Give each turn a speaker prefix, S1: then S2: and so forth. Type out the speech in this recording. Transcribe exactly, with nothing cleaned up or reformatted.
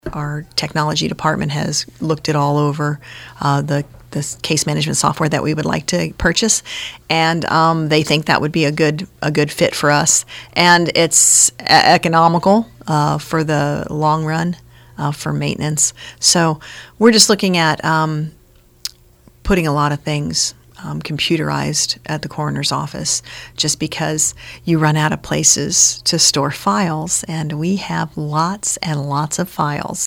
S1: Our technology department has looked it all over, uh, the this case management software that we would like to purchase, and um, they think that would be a good a good fit for us, and it's e- economical uh, for the long run uh, for maintenance. So we're just looking at um, putting a lot of things um, computerized at the coroner's office, just because you run out of places to store files, and we have lots and lots of files.